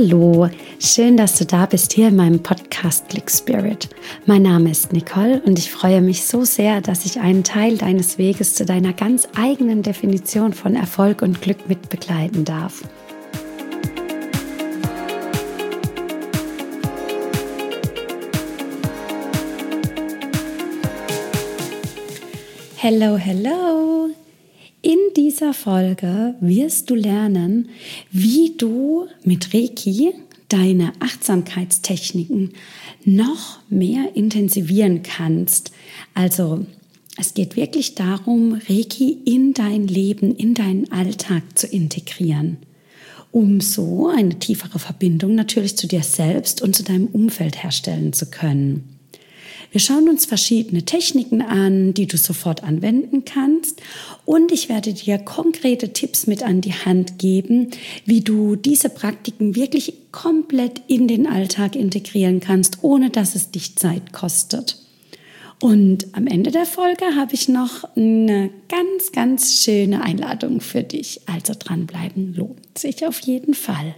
Hallo, schön, dass du da bist hier in meinem Podcast Click Spirit. Mein Name ist Nicole und ich freue mich so sehr, dass ich einen Teil deines Weges zu deiner ganz eigenen Definition von Erfolg und Glück mit begleiten darf. Hello, hello! In dieser Folge wirst du lernen, wie du mit Reiki deine Achtsamkeitstechniken noch mehr intensivieren kannst. Also es geht wirklich darum, Reiki in dein Leben, in deinen Alltag zu integrieren, um so eine tiefere Verbindung natürlich zu dir selbst und zu deinem Umfeld herstellen zu können. Wir schauen uns verschiedene Techniken an, die du sofort anwenden kannst, und ich werde dir konkrete Tipps mit an die Hand geben, wie du diese Praktiken wirklich komplett in den Alltag integrieren kannst, ohne dass es dich Zeit kostet. Und am Ende der Folge habe ich noch eine ganz, ganz schöne Einladung für dich. Also dranbleiben lohnt sich auf jeden Fall.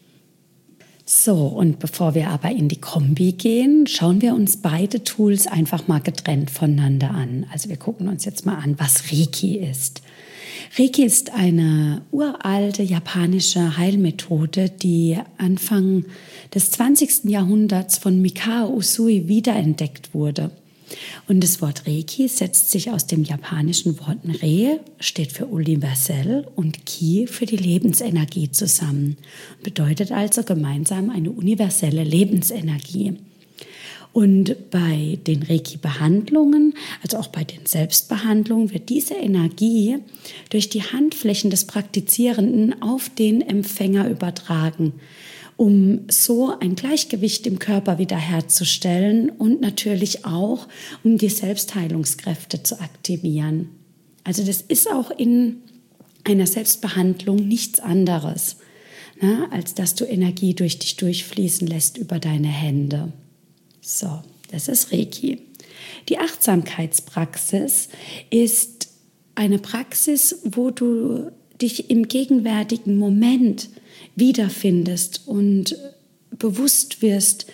So, und bevor wir aber in die Kombi gehen, schauen wir uns beide Tools einfach mal getrennt voneinander an. Also wir gucken uns jetzt mal an, was Reiki ist. Reiki ist eine uralte japanische Heilmethode, die Anfang des 20. Jahrhunderts von Mikao Usui wiederentdeckt wurde. Und das Wort Reiki setzt sich aus dem japanischen Wort Re, steht für universell, und Ki für die Lebensenergie zusammen. Bedeutet also gemeinsam eine universelle Lebensenergie. Und bei den Reiki-Behandlungen, also auch bei den Selbstbehandlungen, wird diese Energie durch die Handflächen des Praktizierenden auf den Empfänger übertragen, um so ein Gleichgewicht im Körper wiederherzustellen und natürlich auch, um die Selbstheilungskräfte zu aktivieren. Also das ist auch in einer Selbstbehandlung nichts anderes, als dass du Energie durch dich durchfließen lässt über deine Hände. So, das ist Reiki. Die Achtsamkeitspraxis ist eine Praxis, wo du dich im gegenwärtigen Moment wiederfindest und bewusst wirst,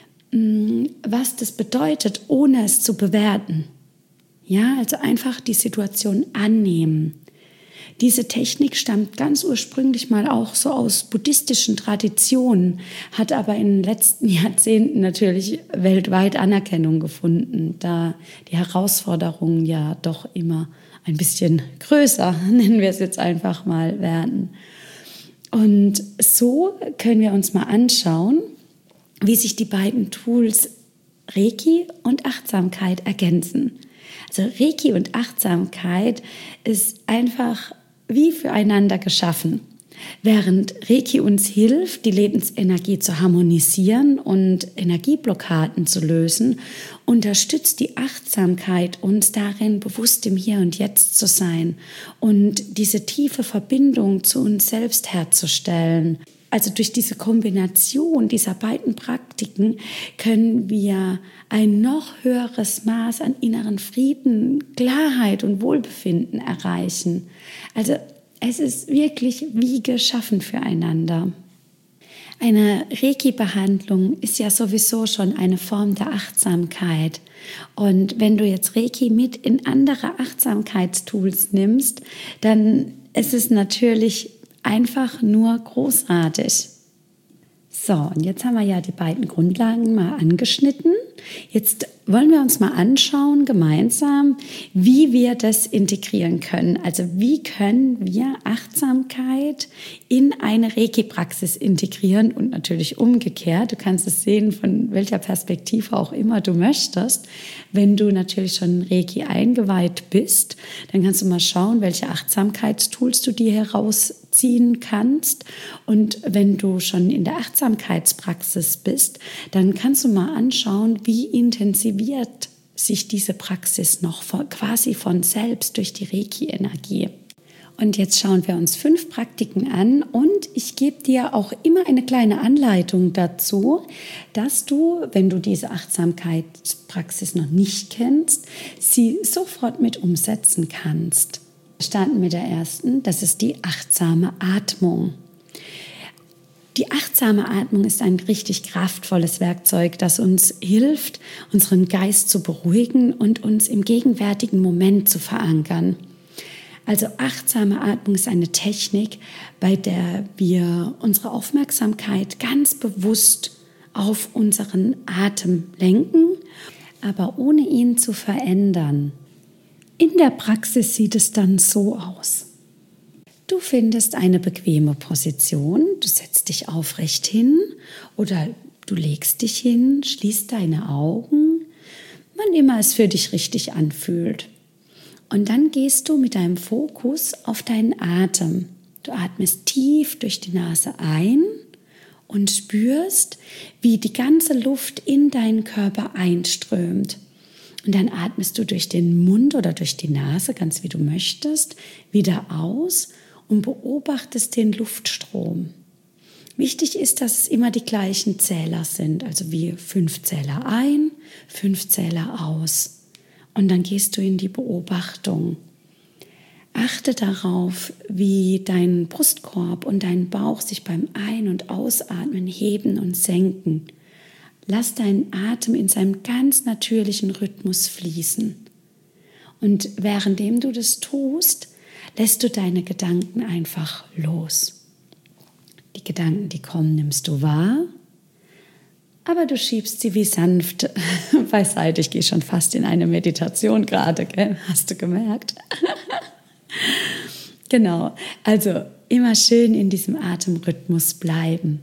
was das bedeutet, ohne es zu bewerten. Ja, also einfach die Situation annehmen. Diese Technik stammt ganz ursprünglich mal auch so aus buddhistischen Traditionen, hat aber in den letzten Jahrzehnten natürlich weltweit Anerkennung gefunden, da die Herausforderungen ja doch immer ein bisschen größer, nennen wir es jetzt einfach mal, werden. Und so können wir uns mal anschauen, wie sich die beiden Tools Reiki und Achtsamkeit ergänzen. Also Reiki und Achtsamkeit ist einfach wie füreinander geschaffen. Während Reiki uns hilft, die Lebensenergie zu harmonisieren und Energieblockaden zu lösen, unterstützt die Achtsamkeit uns darin, bewusst im Hier und Jetzt zu sein und diese tiefe Verbindung zu uns selbst herzustellen. Also durch diese Kombination dieser beiden Praktiken können wir ein noch höheres Maß an inneren Frieden, Klarheit und Wohlbefinden erreichen. Also es ist wirklich wie geschaffen füreinander. Eine Reiki-Behandlung ist ja sowieso schon eine Form der Achtsamkeit. Und wenn du jetzt Reiki mit in andere Achtsamkeitstools nimmst, dann ist es natürlich einfach nur großartig. So, und jetzt haben wir ja die beiden Grundlagen mal angeschnitten. Jetzt wollen wir uns mal anschauen gemeinsam, wie wir das integrieren können. Also wie können wir Achtsamkeit in eine Reiki-Praxis integrieren und natürlich umgekehrt. Du kannst es sehen, von welcher Perspektive auch immer du möchtest. Wenn du natürlich schon in Reiki eingeweiht bist, dann kannst du mal schauen, welche Achtsamkeitstools du dir herausziehen kannst. Und wenn du schon in der Achtsamkeitspraxis bist, dann kannst du mal anschauen, wie intensiviert sich diese Praxis noch quasi von selbst durch die Reiki-Energie. Und jetzt schauen wir uns 5 Praktiken an und ich gebe dir auch immer eine kleine Anleitung dazu, dass du, wenn du diese Achtsamkeitspraxis noch nicht kennst, sie sofort mit umsetzen kannst. Wir starten mit der ersten, das ist die achtsame Atmung. Die achtsame Atmung ist ein richtig kraftvolles Werkzeug, das uns hilft, unseren Geist zu beruhigen und uns im gegenwärtigen Moment zu verankern. Also achtsame Atmung ist eine Technik, bei der wir unsere Aufmerksamkeit ganz bewusst auf unseren Atem lenken, aber ohne ihn zu verändern. In der Praxis sieht es dann so aus. Du findest eine bequeme Position, du setzt dich aufrecht hin oder du legst dich hin, schließt deine Augen, wann immer es für dich richtig anfühlt. Und dann gehst du mit deinem Fokus auf deinen Atem. Du atmest tief durch die Nase ein und spürst, wie die ganze Luft in deinen Körper einströmt. Und dann atmest du durch den Mund oder durch die Nase, ganz wie du möchtest, wieder aus und beobachtest den Luftstrom. Wichtig ist, dass es immer die gleichen Zähler sind, also wie 5 Zähler ein, 5 Zähler aus. Und dann gehst du in die Beobachtung. Achte darauf, wie dein Brustkorb und dein Bauch sich beim Ein- und Ausatmen heben und senken. Lass deinen Atem in seinem ganz natürlichen Rhythmus fließen. Und währenddem du das tust, lässt du deine Gedanken einfach los. Die Gedanken, die kommen, nimmst du wahr, aber du schiebst sie wie sanft beiseite. Ich gehe schon fast in eine Meditation gerade, gell? Hast du gemerkt? Genau, also immer schön in diesem Atemrhythmus bleiben.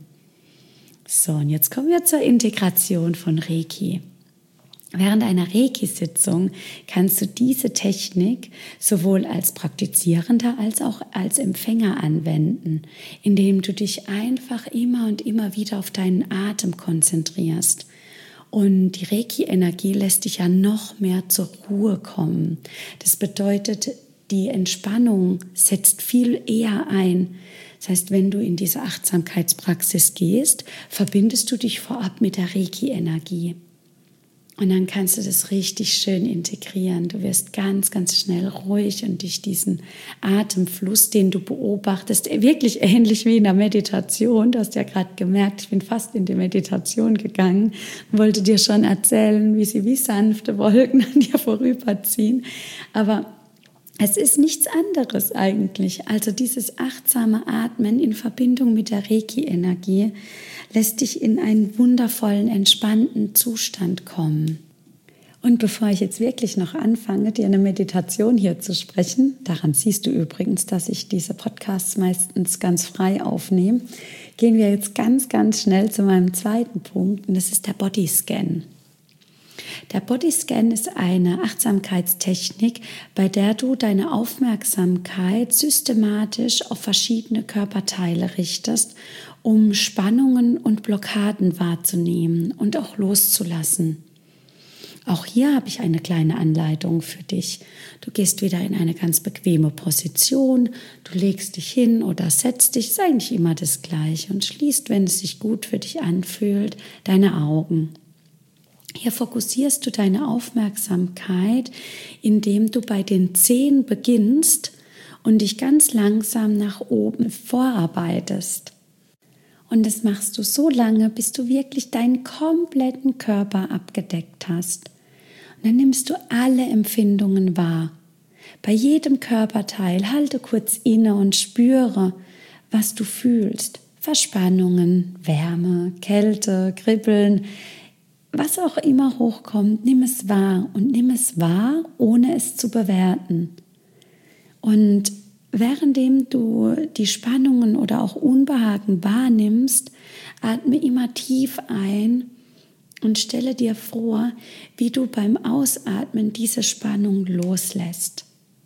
So, und jetzt kommen wir zur Integration von Reiki. Während einer Reiki-Sitzung kannst du diese Technik sowohl als Praktizierender als auch als Empfänger anwenden, indem du dich einfach immer und immer wieder auf deinen Atem konzentrierst. Und die Reiki-Energie lässt dich ja noch mehr zur Ruhe kommen. Das bedeutet, die Entspannung setzt viel eher ein. Das heißt, wenn du in diese Achtsamkeitspraxis gehst, verbindest du dich vorab mit der Reiki-Energie. Und dann kannst du das richtig schön integrieren. Du wirst ganz, ganz schnell ruhig und durch diesen Atemfluss, den du beobachtest, wirklich ähnlich wie in der Meditation. Du hast ja gerade gemerkt, ich bin fast in die Meditation gegangen und wollte dir schon erzählen, wie sie wie sanfte Wolken an dir vorüberziehen. Aber es ist nichts anderes eigentlich. Also dieses achtsame Atmen in Verbindung mit der Reiki-Energie lässt dich in einen wundervollen, entspannten Zustand kommen. Und bevor ich jetzt wirklich noch anfange, dir eine Meditation hier zu sprechen, daran siehst du übrigens, dass ich diese Podcasts meistens ganz frei aufnehme, gehen wir jetzt ganz, ganz schnell zu meinem zweiten Punkt und das ist der Bodyscan. Der Bodyscan ist eine Achtsamkeitstechnik, bei der du deine Aufmerksamkeit systematisch auf verschiedene Körperteile richtest, um Spannungen und Blockaden wahrzunehmen und auch loszulassen. Auch hier habe ich eine kleine Anleitung für dich. Du gehst wieder in eine ganz bequeme Position, du legst dich hin oder setzt dich, ist eigentlich immer das Gleiche und schließt, wenn es sich gut für dich anfühlt, deine Augen. Hier fokussierst du deine Aufmerksamkeit, indem du bei den Zehen beginnst und dich ganz langsam nach oben vorarbeitest. Und das machst du so lange, bis du wirklich deinen kompletten Körper abgedeckt hast. Und dann nimmst du alle Empfindungen wahr. Bei jedem Körperteil halte kurz inne und spüre, was du fühlst. Verspannungen, Wärme, Kälte, Kribbeln, was auch immer hochkommt, nimm es wahr und nimm es wahr, ohne es zu bewerten. Und währenddem du die Spannungen oder auch Unbehagen wahrnimmst, atme immer tief ein und stelle dir vor, wie du beim Ausatmen diese Spannung loslässt.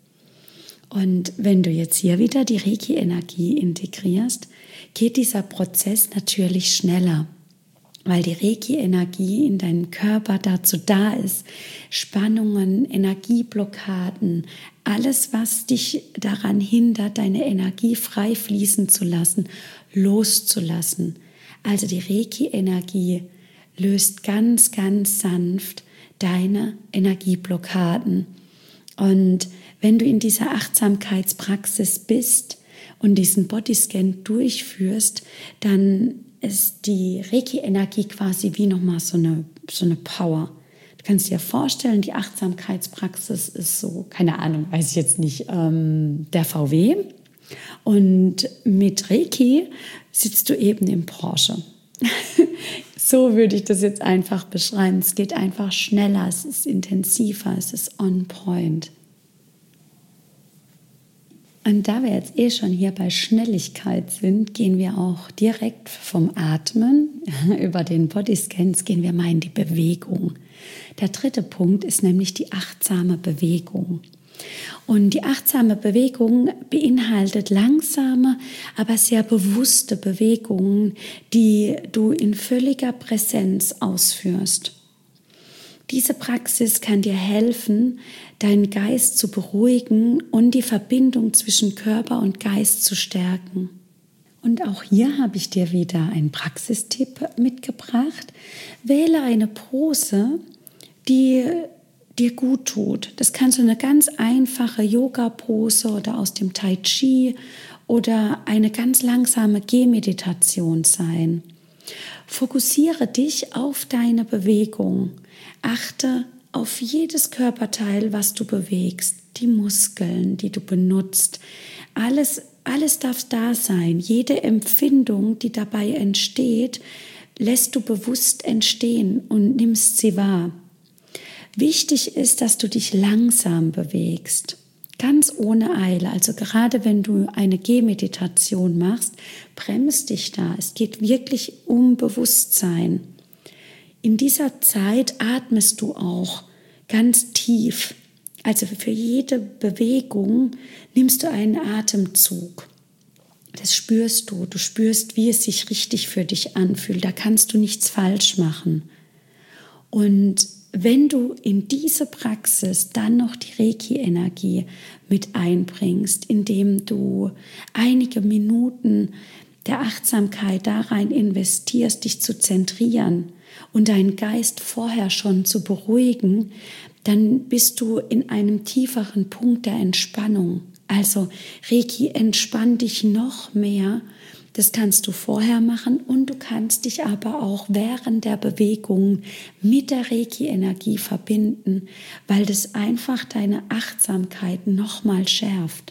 Und wenn du jetzt hier wieder die Reiki-Energie integrierst, geht dieser Prozess natürlich schneller, weil die Reiki-Energie in deinem Körper dazu da ist, Spannungen, Energieblockaden, alles, was dich daran hindert, deine Energie frei fließen zu lassen, loszulassen. Also die Reiki-Energie löst ganz, ganz sanft deine Energieblockaden. Und wenn du in dieser Achtsamkeitspraxis bist, und diesen Bodyscan durchführst, dann ist die Reiki-Energie quasi wie nochmal so eine Power. Du kannst dir vorstellen, die Achtsamkeitspraxis ist so, keine Ahnung, weiß ich jetzt nicht, der VW. Und mit Reiki sitzt du eben im Porsche. So würde ich das jetzt einfach beschreiben. Es geht einfach schneller, es ist intensiver, es ist on point. Und da wir jetzt schon hier bei Schnelligkeit sind, gehen wir auch direkt vom Atmen über den Bodyscans, gehen wir mal in die Bewegung. Der dritte Punkt ist nämlich die achtsame Bewegung. Und die achtsame Bewegung beinhaltet langsame, aber sehr bewusste Bewegungen, die du in völliger Präsenz ausführst. Diese Praxis kann dir helfen, deinen Geist zu beruhigen und die Verbindung zwischen Körper und Geist zu stärken. Und auch hier habe ich dir wieder einen Praxistipp mitgebracht. Wähle eine Pose, die dir gut tut. Das kann so eine ganz einfache Yoga-Pose oder aus dem Tai Chi oder eine ganz langsame Gehmeditation sein. Fokussiere dich auf deine Bewegung. Achte auf jedes Körperteil, was du bewegst, die Muskeln, die du benutzt. Alles darf da sein. Jede Empfindung, die dabei entsteht, lässt du bewusst entstehen und nimmst sie wahr. Wichtig ist, dass du dich langsam bewegst, ganz ohne Eile. Also gerade wenn du eine Gehmeditation machst, bremst dich da. Es geht wirklich um Bewusstsein. In dieser Zeit atmest du auch ganz tief. Also für jede Bewegung nimmst du einen Atemzug. Das spürst du. Du spürst, wie es sich richtig für dich anfühlt. Da kannst du nichts falsch machen. Und wenn du in diese Praxis dann noch die Reiki-Energie mit einbringst, indem du einige Minuten der Achtsamkeit da rein investierst, dich zu zentrieren und deinen Geist vorher schon zu beruhigen, dann bist du in einem tieferen Punkt der Entspannung. Also Reiki entspannt dich noch mehr. Das kannst du vorher machen und du kannst dich aber auch während der Bewegung mit der Reiki-Energie verbinden, weil das einfach deine Achtsamkeit nochmal schärft.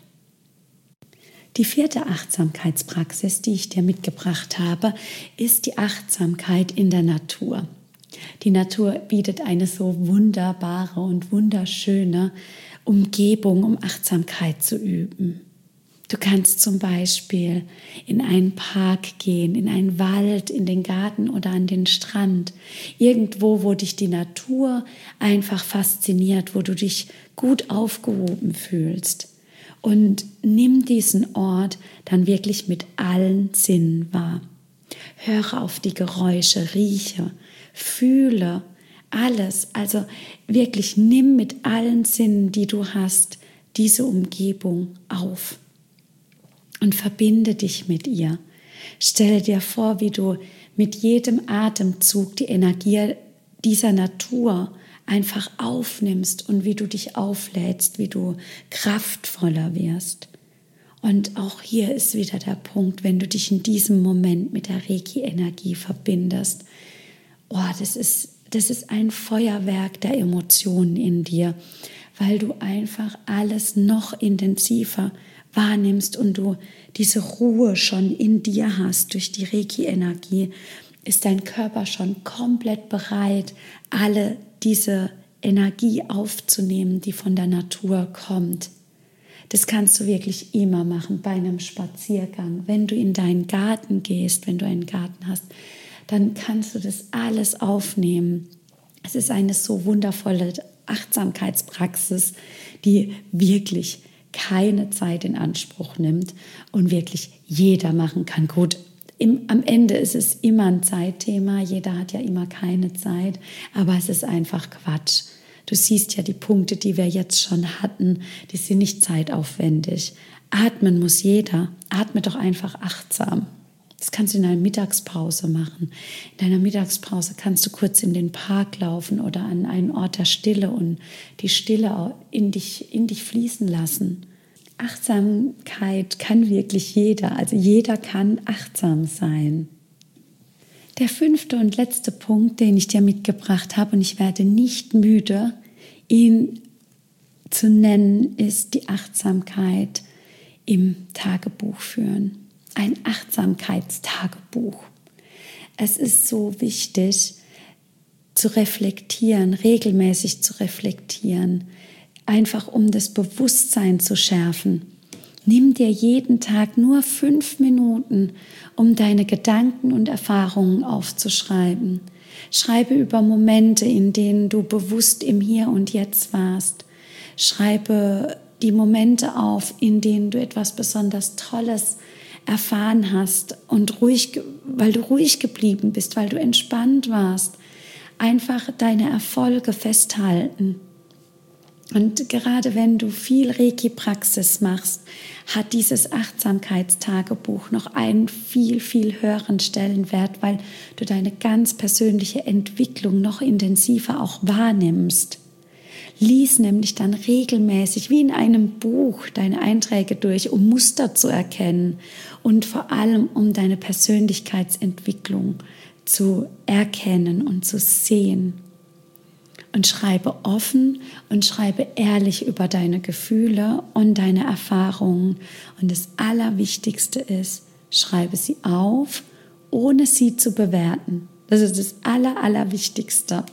Die vierte Achtsamkeitspraxis, die ich dir mitgebracht habe, ist die Achtsamkeit in der Natur. Die Natur bietet eine so wunderbare und wunderschöne Umgebung, um Achtsamkeit zu üben. Du kannst zum Beispiel in einen Park gehen, in einen Wald, in den Garten oder an den Strand. Irgendwo, wo dich die Natur einfach fasziniert, wo du dich gut aufgehoben fühlst. Und nimm diesen Ort dann wirklich mit allen Sinnen wahr. Höre auf die Geräusche, rieche, fühle alles. Also wirklich nimm mit allen Sinnen, die du hast, diese Umgebung auf. Und verbinde dich mit ihr. Stelle dir vor, wie du mit jedem Atemzug die Energie dieser Natur einfach aufnimmst und wie du dich auflädst, wie du kraftvoller wirst. Und auch hier ist wieder der Punkt, wenn du dich in diesem Moment mit der Reiki-Energie verbindest. Das ist ein Feuerwerk der Emotionen in dir, weil du einfach alles noch intensiver wahrnimmst und du diese Ruhe schon in dir hast. Durch die Reiki-Energie ist dein Körper schon komplett bereit, alle diese Energie aufzunehmen, die von der Natur kommt. Das kannst du wirklich immer machen bei einem Spaziergang. Wenn du in deinen Garten gehst, wenn du einen Garten hast, dann kannst du das alles aufnehmen. Es ist eine so wundervolle Achtsamkeitspraxis, die wirklich keine Zeit in Anspruch nimmt und wirklich jeder machen kann. Gut, am Ende ist es immer ein Zeitthema, jeder hat ja immer keine Zeit, aber es ist einfach Quatsch. Du siehst ja die Punkte, die wir jetzt schon hatten, die sind nicht zeitaufwendig. Atmen muss jeder, atme doch einfach achtsam. Das kannst du in einer Mittagspause machen. In deiner Mittagspause kannst du kurz in den Park laufen oder an einen Ort der Stille und die Stille in dich fließen lassen. Achtsamkeit kann wirklich jeder, also jeder kann achtsam sein. Der 5. und letzte Punkt, den ich dir mitgebracht habe, und ich werde nicht müde, ihn zu nennen, ist die Achtsamkeit im Tagebuch führen. Ein Achtsamkeitstagebuch. Es ist so wichtig, zu reflektieren, regelmäßig zu reflektieren, einfach um das Bewusstsein zu schärfen. Nimm dir jeden Tag nur 5 Minuten, um deine Gedanken und Erfahrungen aufzuschreiben. Schreibe über Momente, in denen du bewusst im Hier und Jetzt warst. Schreibe die Momente auf, in denen du etwas besonders Tolles erfahren hast und weil du ruhig geblieben bist, weil du entspannt warst. Einfach deine Erfolge festhalten. Und gerade wenn du viel Reiki-Praxis machst, hat dieses Achtsamkeitstagebuch noch einen viel, viel höheren Stellenwert, weil du deine ganz persönliche Entwicklung noch intensiver auch wahrnimmst. Lies nämlich dann regelmäßig wie in einem Buch deine Einträge durch, um Muster zu erkennen und vor allem um deine Persönlichkeitsentwicklung zu erkennen und zu sehen. Und schreibe offen und schreibe ehrlich über deine Gefühle und deine Erfahrungen. Und das Allerwichtigste ist, schreibe sie auf, ohne sie zu bewerten. Das ist das Allerwichtigste.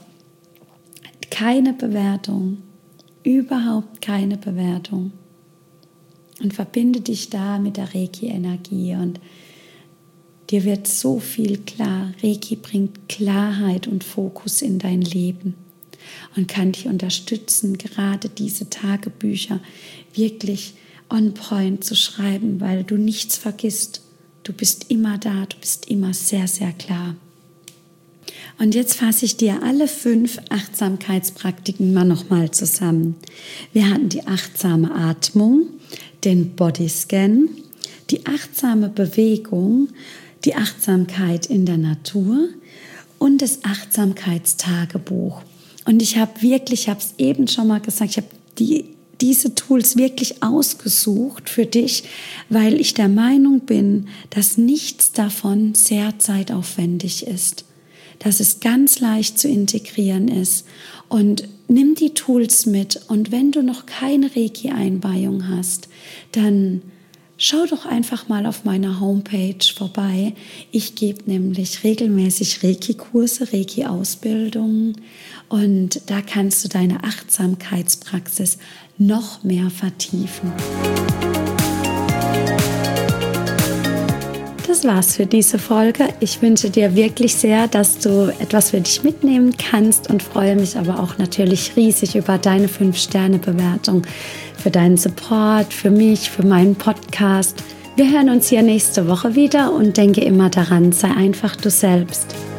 Keine Bewertung, überhaupt keine Bewertung. Und verbinde dich da mit der Reiki-Energie und dir wird so viel klar. Reiki bringt Klarheit und Fokus in dein Leben und kann dich unterstützen, gerade diese Tagebücher wirklich on point zu schreiben, weil du nichts vergisst. Du bist immer da, du bist immer sehr, sehr klar. Und jetzt fasse ich dir alle 5 Achtsamkeitspraktiken mal nochmal zusammen. Wir hatten die achtsame Atmung, den Bodyscan, die achtsame Bewegung, die Achtsamkeit in der Natur und das Achtsamkeitstagebuch. Und ich habe es eben schon mal gesagt, ich habe diese Tools wirklich ausgesucht für dich, weil ich der Meinung bin, dass nichts davon sehr zeitaufwendig ist, dass es ganz leicht zu integrieren ist. Und nimm die Tools mit und wenn du noch keine Reiki-Einweihung hast, dann schau doch einfach mal auf meiner Homepage vorbei. Ich gebe nämlich regelmäßig Reiki-Kurse, Reiki-Ausbildungen und da kannst du deine Achtsamkeitspraxis noch mehr vertiefen. Das war's für diese Folge. Ich wünsche dir wirklich sehr, dass du etwas für dich mitnehmen kannst und freue mich aber auch natürlich riesig über deine 5-Sterne-Bewertung, für deinen Support, für mich, für meinen Podcast. Wir hören uns hier nächste Woche wieder und denke immer daran, sei einfach du selbst.